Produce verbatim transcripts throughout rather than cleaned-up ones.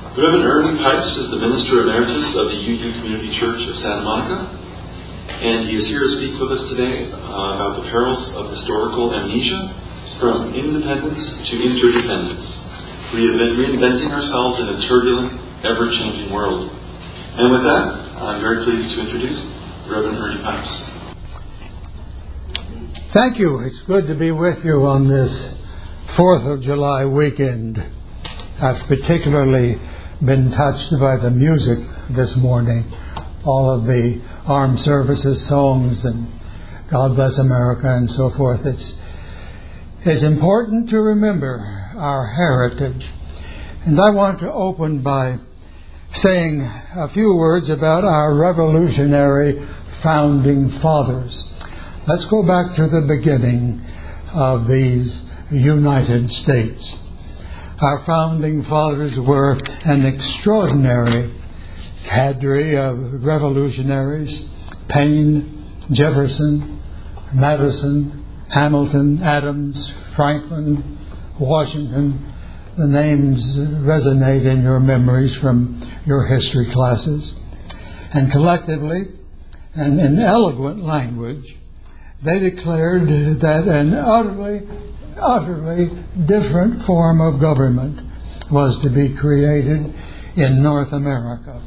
Reverend Ernie Pipes is the Minister Emeritus of the U U Community Church of Santa Monica, and he is here to speak with us today uh, about the perils of historical amnesia, from independence to interdependence, Reinvent, reinventing ourselves in a turbulent, ever-changing world. And with that, I'm very pleased to introduce Reverend Ernie Pipes. Thank you. It's good to be with you on this fourth of July weekend. I've particularly been touched by the music this morning. All of the armed services songs and God Bless America and so forth. It's, it's important to remember our heritage. And I want to open by saying a few words about our revolutionary founding fathers. Let's go back to the beginning of these United States. Our founding fathers were an extraordinary cadre of revolutionaries: Paine, Jefferson, Madison, Hamilton, Adams, Franklin, Washington. The names resonate in your memories from your history classes. And collectively, and in eloquent language, they declared that an utterly, utterly different form of government was to be created in North America.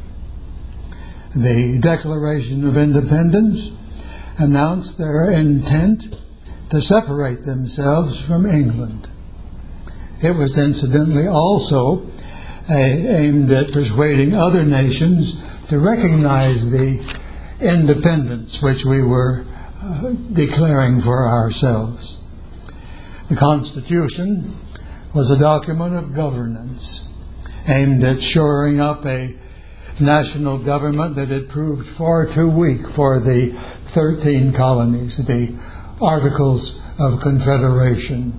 The Declaration of Independence announced their intent to separate themselves from England. It was incidentally also uh, aimed at persuading other nations to recognize the independence which we were uh, declaring for ourselves. The Constitution was a document of governance aimed at shoring up a national government that had proved far too weak for the thirteen colonies, the Articles of Confederation.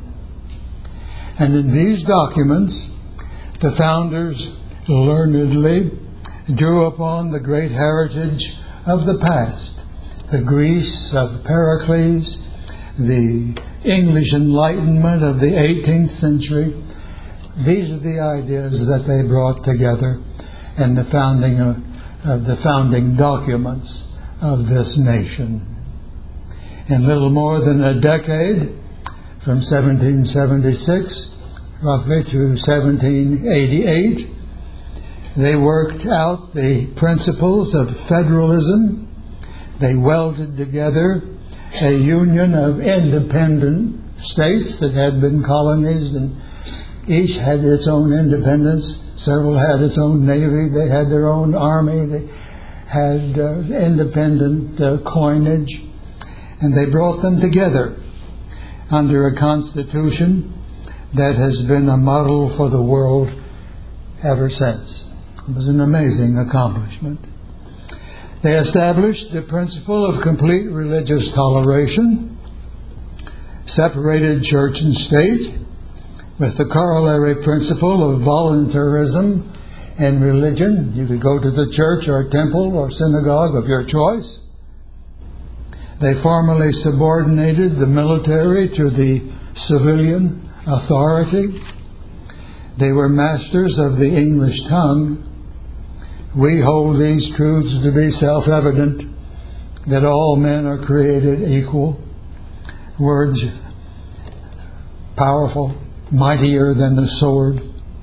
And in these documents, the founders learnedly drew upon the great heritage of the past, the Greece of Pericles, the English Enlightenment of the eighteenth century. These are the ideas that they brought together in the founding of, of the founding documents of this nation. In little more than a decade, from seventeen seventy-six roughly to seventeen eighty-eight, they worked out the principles of federalism. They welded together a union of independent states that had been colonies, and each had its own independence. Several had its own navy. They had their own army. They had uh, independent uh, coinage. And they brought them together under a constitution that has been a model for the world ever since. It was an amazing accomplishment. They established the principle of complete religious toleration, separated church and state, with the corollary principle of voluntarism in religion. You could go to the church or temple or synagogue of your choice. They formally subordinated the military to the civilian authority. They were masters of the English tongue. We hold these truths to be self-evident, that all men are created equal. Words powerful, mightier than the sword.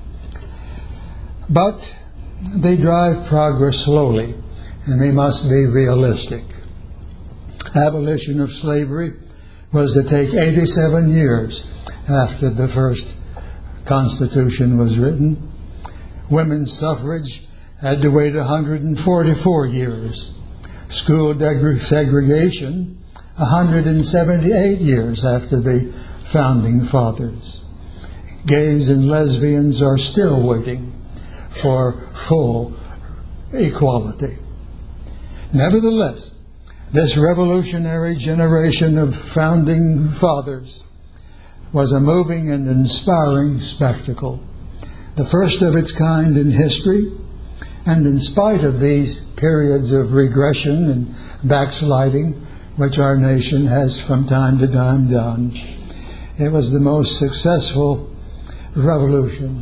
But they drive progress slowly, and we must be realistic. Abolition of slavery was to take eighty-seven years after the first Constitution was written. Women's suffrage had to wait one hundred forty-four years. School deg- segregation, one hundred seventy-eight years after the Founding Fathers. Gays and lesbians are still waiting for full equality. Nevertheless, this revolutionary generation of founding fathers was a moving and inspiring spectacle, the first of its kind in history, and in spite of these periods of regression and backsliding, which our nation has from time to time done, it was the most successful revolution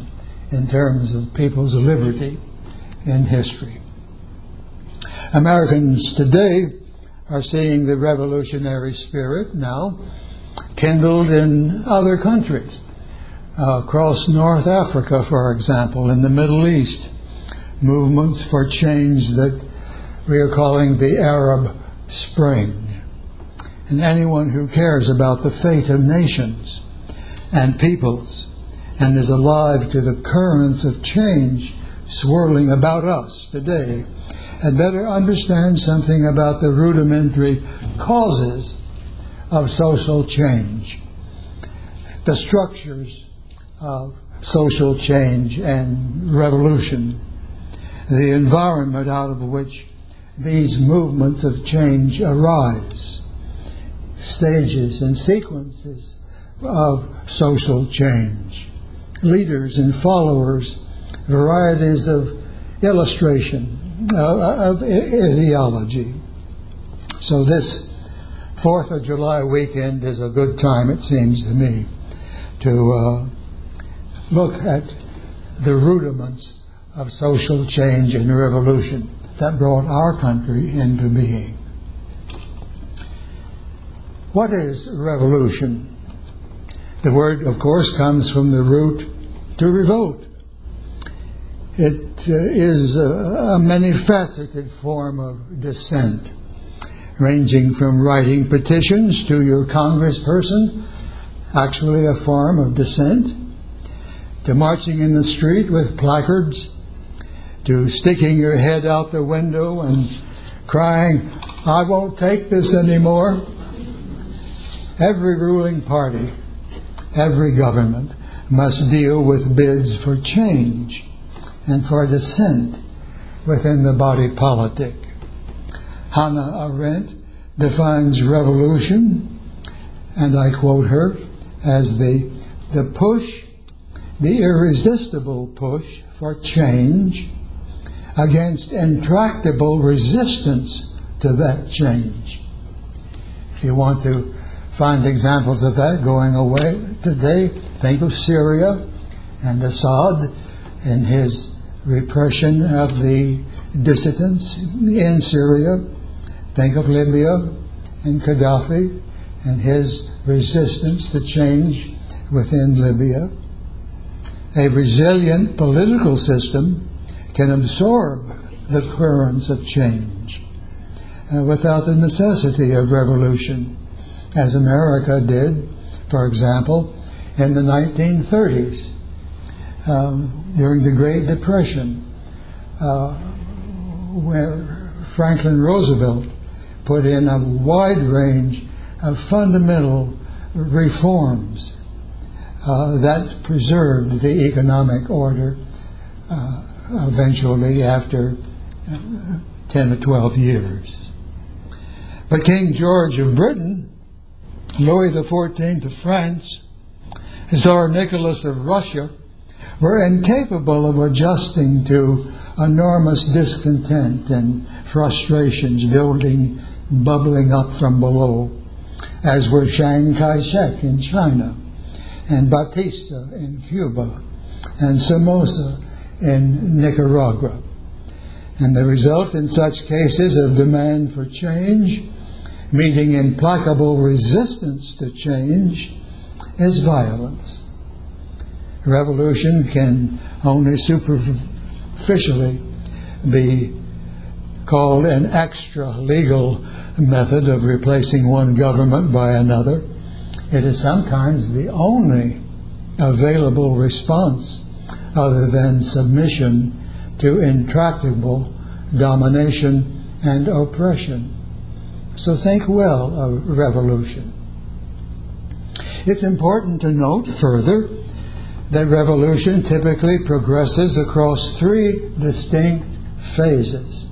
in terms of people's liberty in history. Americans today are seeing the revolutionary spirit now kindled in other countries. Uh, across North Africa, for example, in the Middle East, movements for change that we are calling the Arab Spring. And anyone who cares about the fate of nations and peoples and is alive to the currents of change swirling about us today had better understand something about the rudimentary causes of social change, the structures of social change and revolution, the environment out of which these movements of change arise, stages and sequences of social change, leaders and followers, varieties of illustration, uh, of ideology. So this Fourth of July weekend is a good time, it seems to me, to uh, look at the rudiments of social change and revolution that brought our country into being. What is revolution? The word, of course, comes from the root to revolt. It uh, is a, a many-faceted form of dissent, ranging from writing petitions to your congressperson, actually a form of dissent, to marching in the street with placards, to sticking your head out the window and crying, "I won't take this anymore." Every ruling party, every government must deal with bids for change and for dissent within the body politic. Hannah Arendt defines revolution, and I quote her, as the, the push, the irresistible push for change against intractable resistance to that change. If you want to find examples of that going away today, think of Syria and Assad and his repression of the dissidents in Syria. Think of Libya and Gaddafi and his resistance to change within Libya. A resilient political system can absorb the currents of change uh, without the necessity of revolution, as America did, for example, in the nineteen thirties, um, during the Great Depression, uh, where Franklin Roosevelt put in a wide range of fundamental reforms uh, that preserved the economic order uh, eventually after ten or twelve years. But King George of Britain, Louis the Fourteenth of France, Tsar Nicholas of Russia were incapable of adjusting to enormous discontent and frustrations building, bubbling up from below, as were Chiang Kai-shek in China, and Batista in Cuba, and Somoza in Nicaragua. And the result in such cases of demand for change, meeting implacable resistance to change, is violence. Revolution can only superficially be called an extra-legal method of replacing one government by another. It is sometimes the only available response other than submission to intractable domination and oppression. So think well of revolution. It's important to note further that revolution typically progresses across three distinct phases.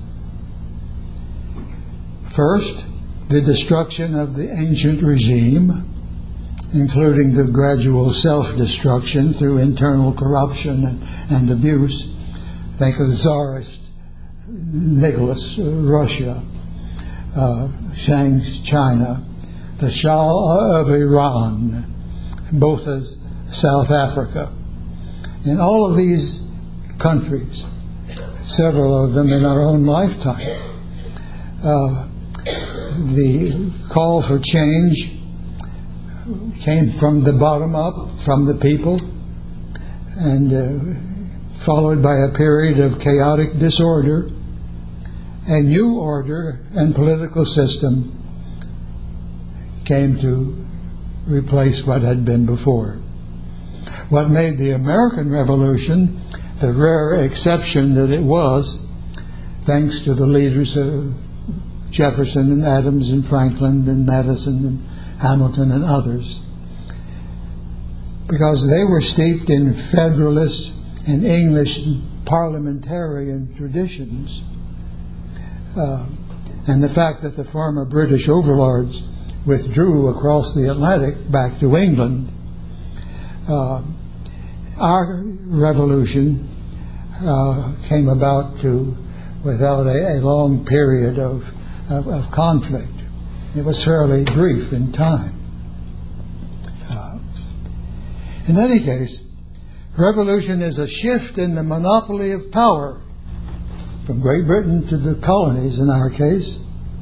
First, the destruction of the ancient regime, including the gradual self-destruction through internal corruption and, and abuse. Think of Tsarist Nicholas, uh, Russia, uh, Chiang, China, the Shah of Iran, both as South Africa, in all of these countries, several of them in our own lifetime, uh, the call for change came from the bottom up, from the people, and uh, followed by a period of chaotic disorder. A new order and political system came to replace what had been before. What made the American Revolution the rare exception that it was, thanks to the leaders of Jefferson and Adams and Franklin and Madison and Hamilton and others, because they were steeped in Federalist and English parliamentarian traditions. Uh, and the fact that the former British overlords withdrew across the Atlantic back to England, uh, our revolution uh, came about to without a, a long period of, of, of conflict. It was fairly brief in time. Uh, in any case, revolution is a shift in the monopoly of power from Great Britain to the colonies, in our case,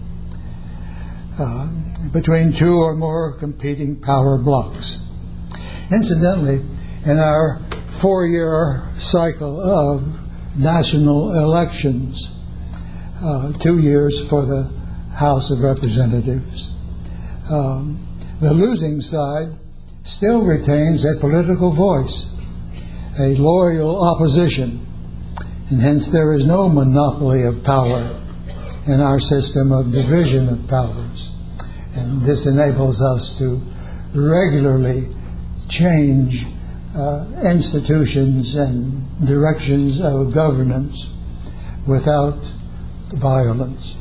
uh, between two or more competing power blocks. Incidentally, in our four-year cycle of national elections, uh, two years for the House of Representatives, um, the losing side still retains a political voice, a loyal opposition, and hence there is no monopoly of power in our system of division of powers. And this enables us to regularly change uh, institutions and directions of governance without violence.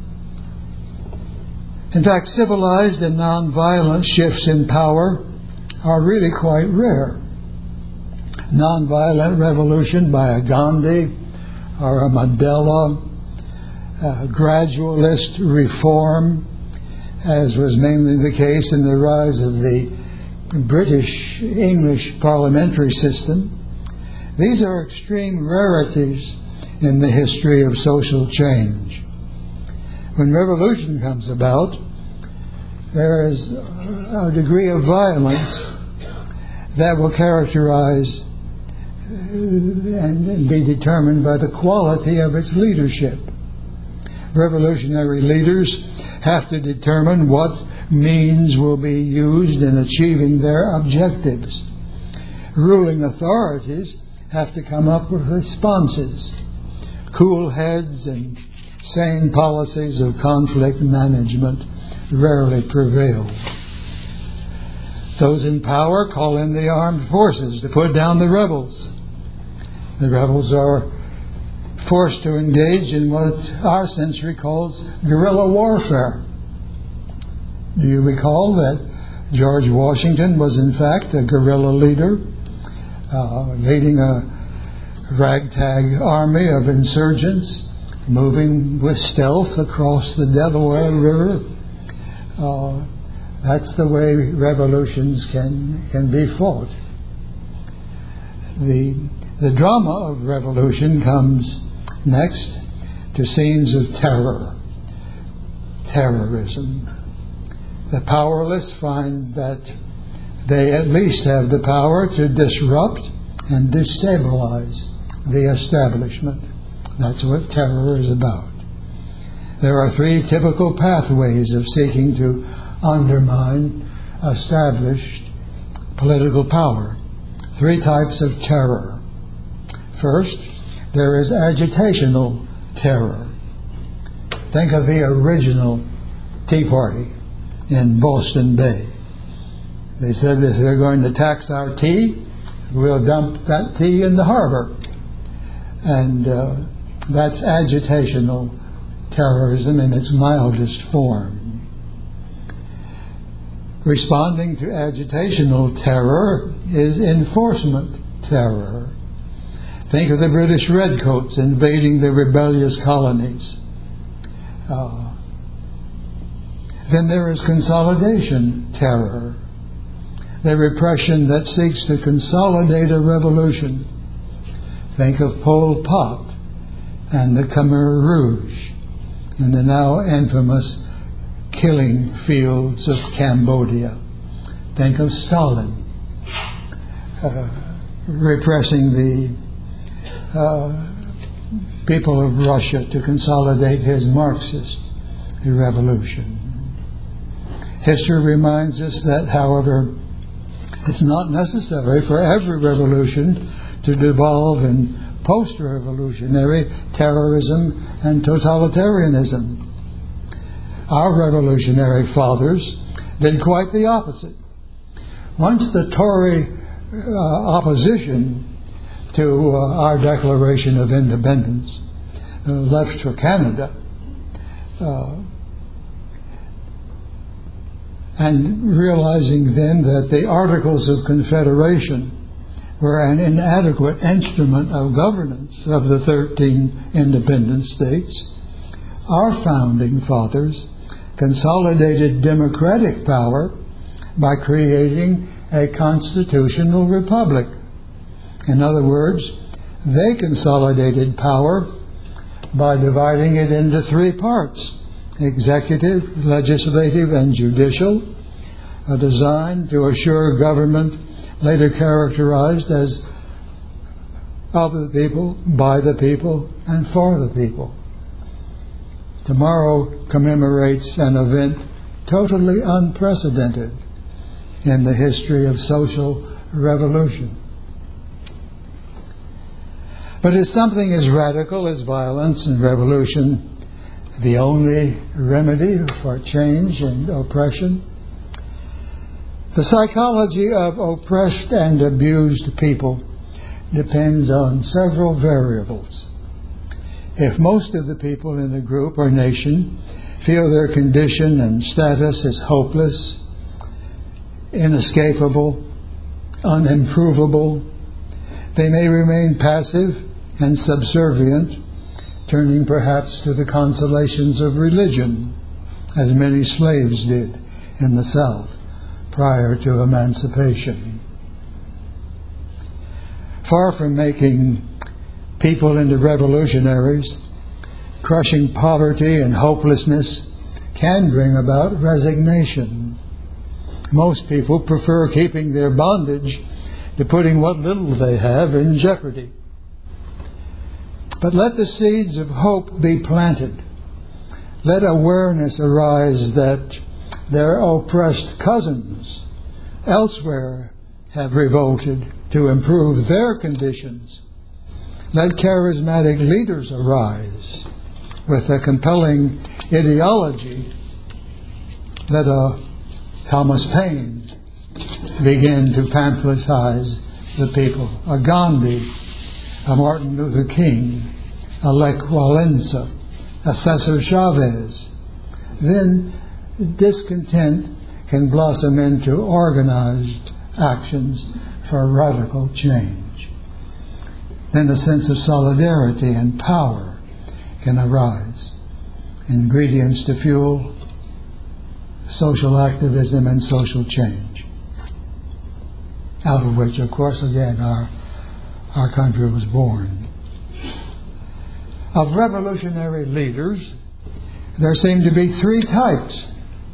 In fact, civilized and non-violent shifts in power are really quite rare. Non-violent revolution by a Gandhi or a Mandela, uh, gradualist reform, as was mainly the case in the rise of the British English parliamentary system. These are extreme rarities in the history of social change. When revolution comes about, there is a degree of violence that will characterize and be determined by the quality of its leadership. Revolutionary leaders have to determine what means will be used in achieving their objectives. Ruling authorities have to come up with responses. Cool heads and sane policies of conflict management rarely prevail. Those in power call in the armed forces to put down the rebels. The rebels are forced to engage in what our century calls guerrilla warfare. Do you recall that George Washington was in fact a guerrilla leader, uh, leading a ragtag army of insurgents, moving with stealth across the Delaware River? Uh, that's the way revolutions can can be fought. The the drama of revolution comes next to scenes of terror, terrorism. The powerless find that they at least have the power to disrupt and destabilize the establishment. That's what terror is about. There are three typical pathways of seeking to undermine established political power. Three types of terror. First, there is agitational terror. Think of the original Tea Party in Boston Bay. They said that if they're going to tax our tea, we'll dump that tea in the harbor. And uh, that's agitational terrorism in its mildest form. Responding to agitational terror is enforcement terror. Think of the British Redcoats invading the rebellious colonies. Uh, then there is consolidation terror. the repression that seeks to consolidate a revolution. Think of Pol Pot and the Khmer Rouge and the now infamous killing fields of Cambodia. Think of Stalin uh, repressing the uh, people of Russia to consolidate his Marxist revolution. History reminds us that, however, it's not necessary for every revolution to devolve in post-revolutionary terrorism and totalitarianism. Our revolutionary fathers did quite the opposite. Once the Tory uh, opposition to uh, our Declaration of Independence uh, left for Canada, uh, and realizing then that the Articles of Confederation were an inadequate instrument of governance of the thirteen independent states, our founding fathers consolidated democratic power by creating a constitutional republic. In other words, they consolidated power by dividing it into three parts: executive, legislative, and judicial, a design to assure government later characterized as of the people, by the people, and for the people. Tomorrow commemorates an event totally unprecedented in the history of social revolution. But is something as radical as violence and revolution the only remedy for change and oppression? The psychology of oppressed and abused people depends on several variables. If most of the people in a group or nation feel their condition and status is hopeless, inescapable, unimprovable, they may remain passive and subservient, turning perhaps to the consolations of religion, as many slaves did in the South prior to emancipation. Far from making people into revolutionaries, crushing poverty and hopelessness can bring about resignation. Most people prefer keeping their bondage to putting what little they have in jeopardy. But let the seeds of hope be planted. Let awareness arise that their oppressed cousins elsewhere have revolted to improve their conditions. Let charismatic leaders arise with a compelling ideology. Let a Thomas Paine begin to pamphlet-ize the people, a Gandhi, a Martin Luther King, a Lech Walesa, a Cesar Chavez. Then discontent can blossom into organized actions for radical change. Then a sense of solidarity and power can arise, ingredients to fuel social activism and social change, out of which, of course, again, our, our country was born. Of revolutionary leaders, there seem to be three types.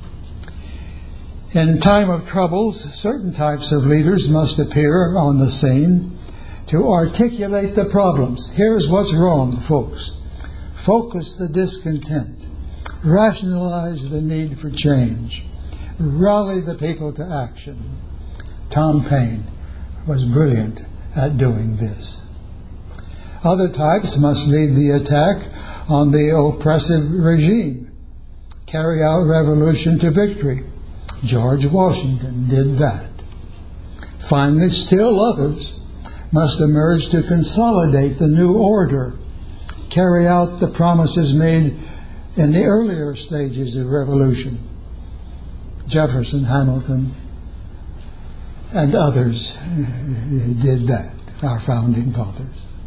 In time of troubles, certain types of leaders must appear on the scene to articulate the problems. Here's what's wrong, folks. Focus the discontent. Rationalize the need for change. Rally the people to action. Tom Paine was brilliant at doing this. Other types must lead the attack on the oppressive regime, carry out revolution to victory. George Washington did that. Finally, still others must emerge to consolidate the new order, carry out the promises made in the earlier stages of revolution. Jefferson, Hamilton, and others did that, our founding fathers.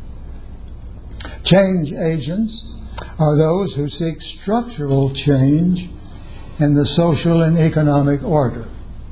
Change agents are those who seek structural change in the social and economic order.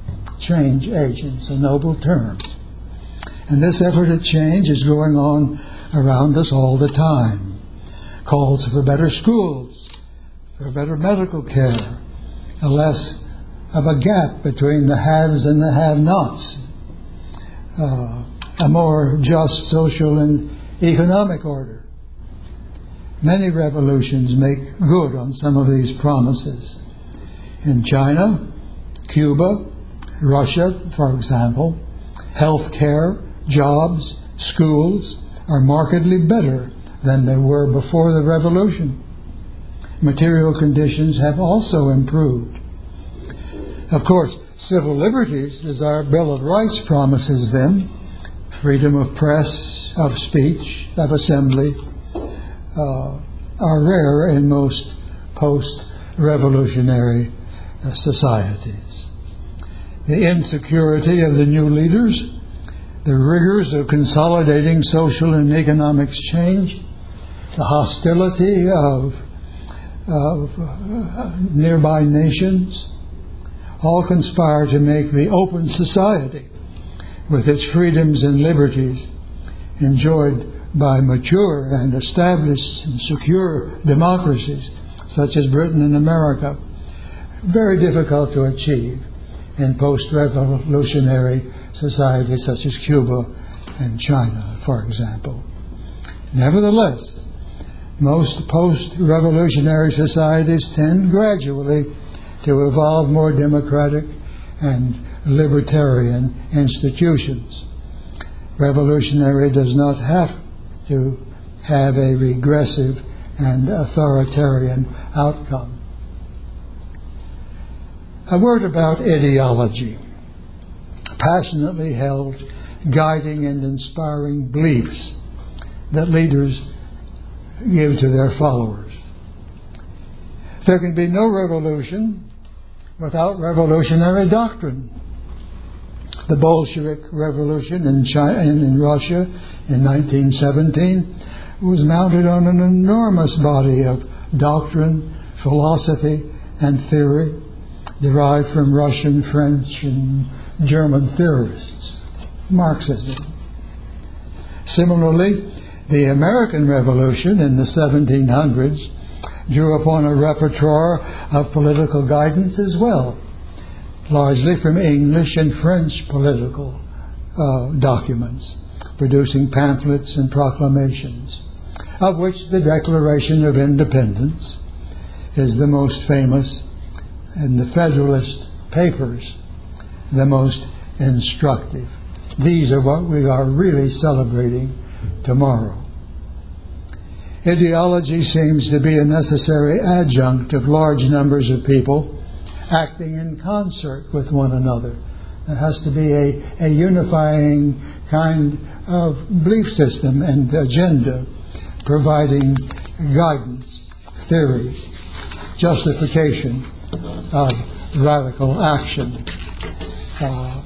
change agents, a noble term. And this effort at change is going on around us all the time. Calls for better schools, for better medical care, a less of a gap between the haves and the have-nots, uh, a more just social and economic order. Many revolutions make good on some of these promises. In China, Cuba, Russia, for example, health care, jobs, schools are markedly better than they were before the revolution. Material conditions have also improved. Of course, civil liberties, as our Bill of Rights promises them, freedom of press, of speech, of assembly, uh, are rare in most post-revolutionary uh, societies. The insecurity of the new leaders, the rigors of consolidating social and economic change, the hostility of, of uh, nearby nations, all conspire to make the open society, with its freedoms and liberties, enjoyed by mature and established and secure democracies, such as Britain and America, very difficult to achieve in post-revolutionary societies such as Cuba and China, for example. Nevertheless, most post-revolutionary societies tend gradually to evolve more democratic and libertarian institutions. Revolutionary does not have to have a regressive and authoritarian outcome. A word about ideology. Passionately held, guiding and inspiring beliefs that leaders give to their followers. There can be no revolution without revolutionary doctrine. The Bolshevik Revolution in China and in Russia in nineteen seventeen was mounted on an enormous body of doctrine, philosophy, and theory derived from Russian, French, and German theorists, Marxism. Similarly, the American Revolution in the seventeen hundreds drew upon a repertoire of political guidance as well, largely from English and French political uh, documents, producing pamphlets and proclamations, of which the Declaration of Independence is the most famous, and the Federalist Papers the most instructive. These are what we are really celebrating tomorrow. Ideology seems to be a necessary adjunct of large numbers of people acting in concert with one another. There has to be a, a unifying kind of belief system and agenda, providing guidance, theory, justification of radical action. Uh,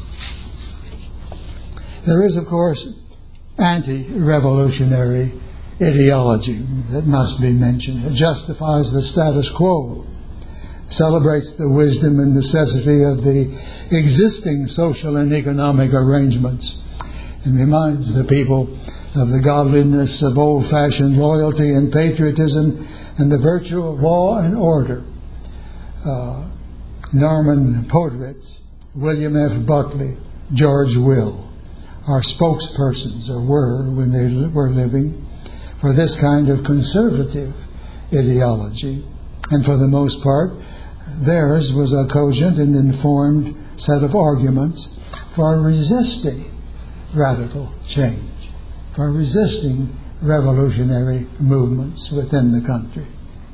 there is, of course, anti-revolutionary ideology that must be mentioned. It justifies the status quo, celebrates the wisdom and necessity of the existing social and economic arrangements, and reminds the people of the godliness of old-fashioned loyalty and patriotism and the virtue of law and order. Uh, Norman Podritz, William F. Buckley, George Will are spokespersons, or were when they were living, for this kind of conservative ideology. And for the most part, theirs was a cogent and informed set of arguments for resisting radical change, for resisting revolutionary movements within the country.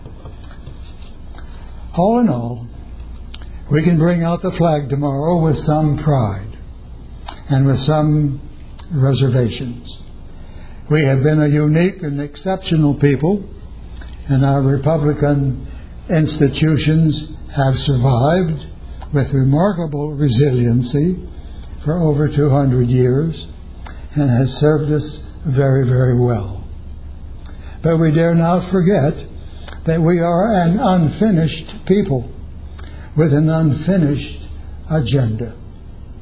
All in all, we can bring out the flag tomorrow with some pride and with some reservations. We have been a unique and exceptional people, and our Republican institutions have survived with remarkable resiliency for over two hundred years and has served us very, very well. But we dare not forget that we are an unfinished people with an unfinished agenda.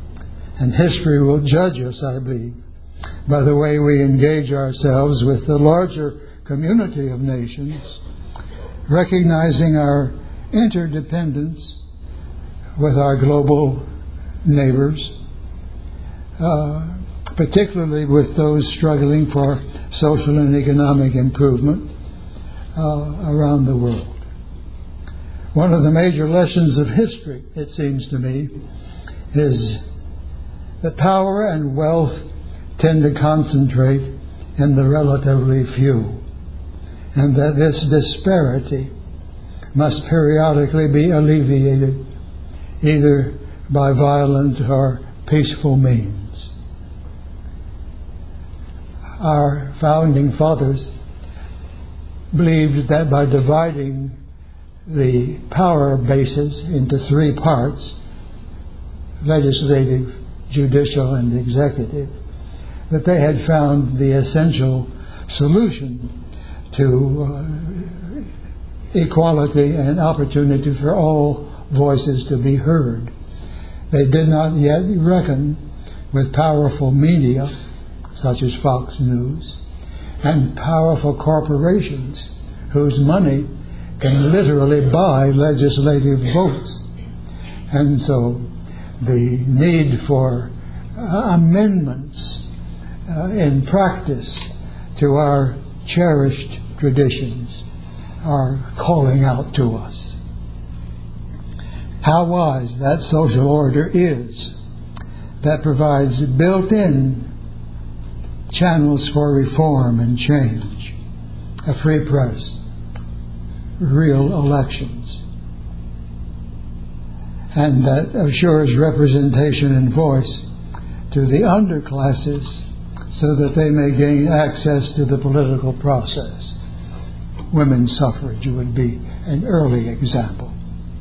And history will judge us, I believe, by the way we engage ourselves with the larger community of nations, recognizing our interdependence with our global neighbors, uh, particularly with those struggling for social and economic improvement uh, around the world. One of the major lessons of history, it seems to me, is that power and wealth tend to concentrate in the relatively few, and that this disparity must periodically be alleviated either by violent or peaceful means. Our founding fathers believed that by dividing the power bases into three parts, legislative, judicial, and executive, that they had found the essential solution to uh, equality and opportunity for all voices to be heard. They did not yet reckon with powerful media, such as Fox News, and powerful corporations whose money can literally buy legislative votes. And so the need for uh, amendments uh, in practice to our cherished traditions are calling out to us. How wise that social order is that provides built-in channels for reform and change, a free press, real elections, and that assures representation and voice to the underclasses so that they may gain access to the political process. Women's suffrage would be an early example.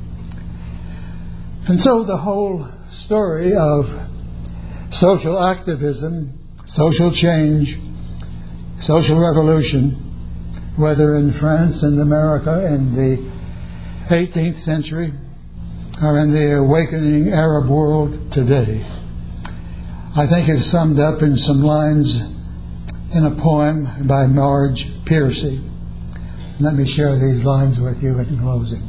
And so the whole story of social activism, social change, social revolution, whether in France and America in the eighteenth century or in the awakening Arab world today, I think is summed up in some lines in a poem by Marge Piercy. Let me share these lines with you in closing.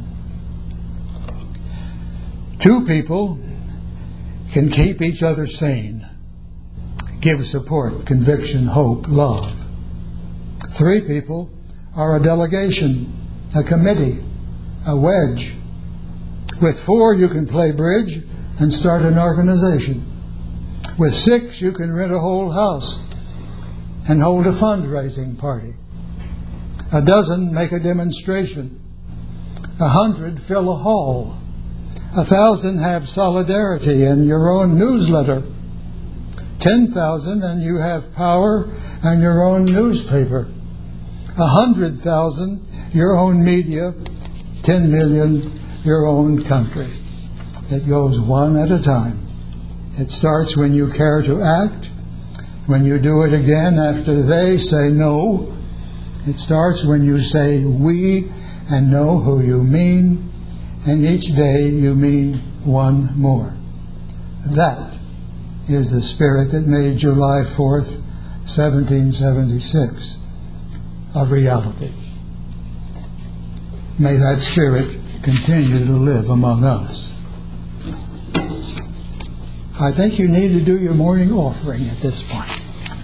Two people can keep each other sane, give support, conviction, hope, love. Three people are a delegation, a committee, a wedge. With four, you can play bridge and start an organization. With six, you can rent a whole house and hold a fundraising party. A dozen make a demonstration. A hundred fill a hall. A thousand have solidarity in your own newsletter. Ten thousand and you have power and your own newspaper. A hundred thousand, your own media. Ten million, your own country. It goes one at a time. It starts when you care to act, when you do it again after they say no. It starts when you say we and know who you mean, and each day you mean one more. That is the spirit that made July fourth, seventeen seventy-six a reality. May that spirit continue to live among us. I think you need to do your morning offering at this point.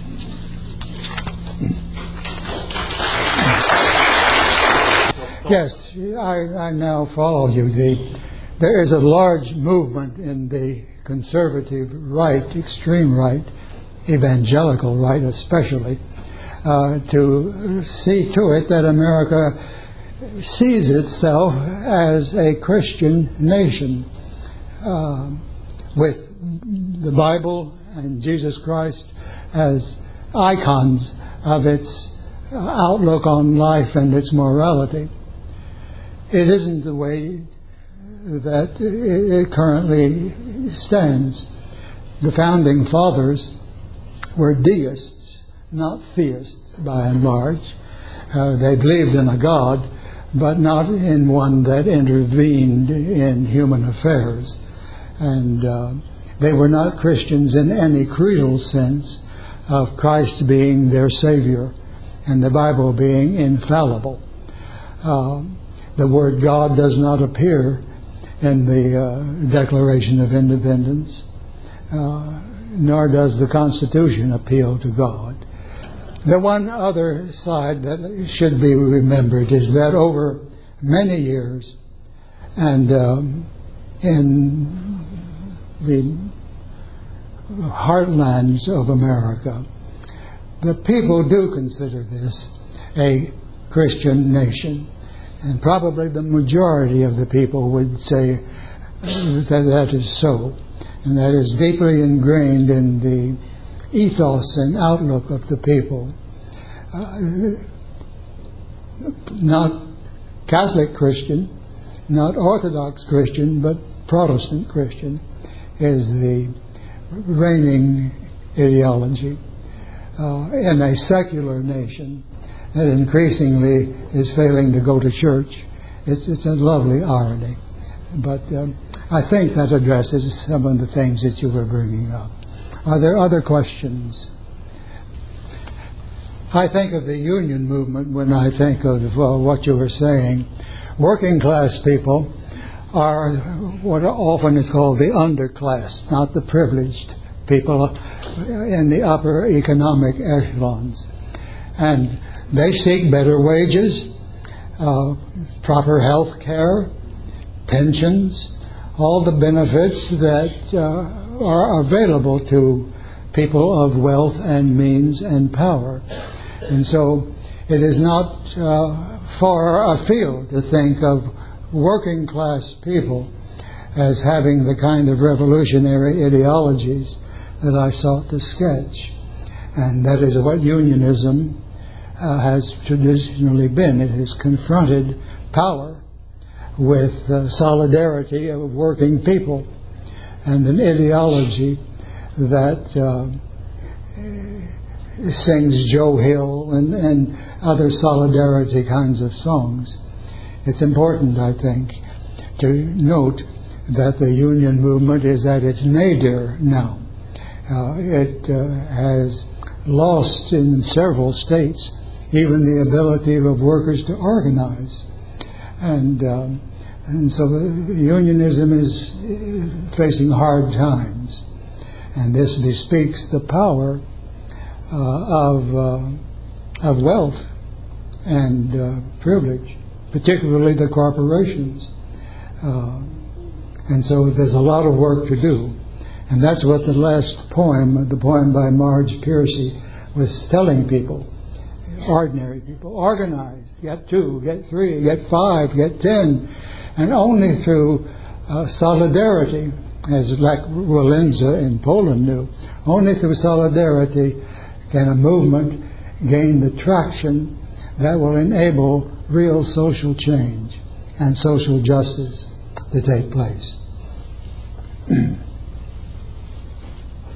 Yes, I, I now follow you. The, there is a large movement in the conservative right, extreme right, evangelical right especially, uh, to see to it that America sees itself as a Christian nation, uh, with the Bible and Jesus Christ as icons of its outlook on life and its morality. It isn't the way that it currently stands. The founding fathers were deists, not theists by and large. Uh, they believed in a God, but not in one that intervened in human affairs and uh, They were not Christians in any creedal sense of Christ being their Savior and the Bible being infallible. Uh, the word God does not appear in the uh, Declaration of Independence, uh, nor does the Constitution appeal to God. The one other side that should be remembered is that over many years, and um, in the heartlands of America, the people do consider this a Christian nation. And probably the majority of the people would say that that is so. And that is deeply ingrained in the ethos and outlook of the people. Uh, not Catholic Christian, not Orthodox Christian, but Protestant Christian is the reigning ideology uh, in a secular nation that increasingly is failing to go to church. It's, it's a lovely irony. But um, I think that addresses some of the things that you were bringing up. Are there other questions? I think of the union movement when I think of well, what you were saying. Working class people are what often is called the underclass, not the privileged people in the upper economic echelons. And they seek better wages, uh, proper health care, pensions, all the benefits that uh, are available to people of wealth and means and power. And so it is not uh, far afield to think of working class people as having the kind of revolutionary ideologies that I sought to sketch. And that is what unionism uh, has traditionally been. It has confronted power with uh, solidarity of working people and an ideology that uh, sings Joe Hill and, and other solidarity kinds of songs. It's important, I think, to note that the union movement is at its nadir now. Uh, it uh, has lost in several states even the ability of workers to organize. And um, and so the unionism is facing hard times. And this bespeaks the power uh, of uh, of wealth and uh, privilege, particularly the corporations. Uh, and so there's a lot of work to do. And that's what the last poem, the poem by Marge Piercy, was telling people, ordinary people, organize, get two, get three, get five, get ten. And only through uh, solidarity, as Lech Walesa in Poland knew, only through solidarity can a movement gain the traction that will enable real social change and social justice to take place.